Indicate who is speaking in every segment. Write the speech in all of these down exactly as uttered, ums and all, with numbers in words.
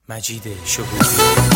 Speaker 1: مجید شهودی.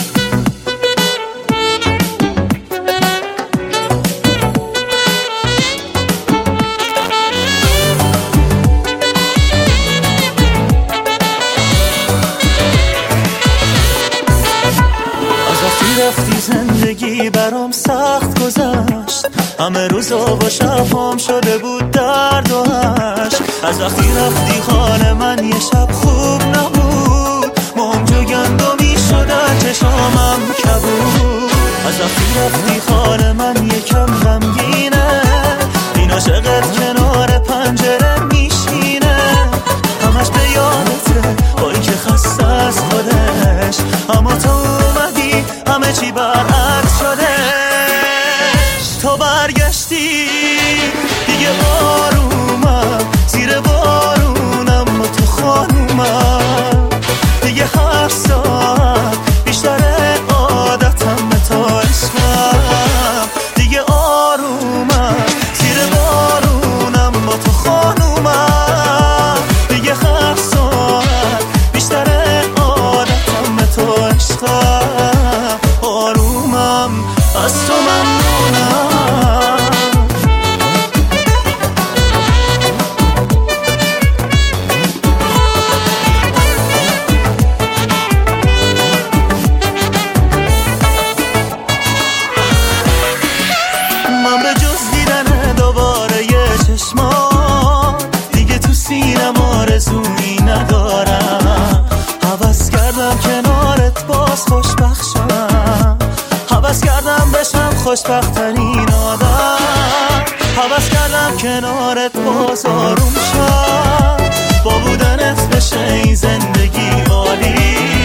Speaker 2: رفتی زندگی برام سخت گذشت، همه روزا با شفام شده بود درد و عشق. از وقتی رفتی حال من یه شب خوب نبود، موج و گندمی شده چشامم کبود. از وقتی رفتی حال من یکم غمگینه، این عاشقت کنار پنجره میشینه، همش به یادته با این که خسته از خودش، اما تو اومدی همه چی برعکس شده. تو برگشتی دیگه آرومم، زیر بارونم و تو خانومم، دیگه هر ساعت بیشتر عادتم به تو عشقم، دیگه آرومم، زیر بارونم و تو خانومم، دیگه هر ساعت بیشتر عادتم به تو عشقم، آرومم از تو ممنونم. من به جز دیدن دوباره یه چشمان دیگه تو سینم آرزویی ندارم. هوس کردم کنارت باز خوشبخت شم، هوس کردم بشم خوشبخت‌ترین آدم، هوس کردم کنارت باز آروم شم، با بودنت بشه این زندگی عالی.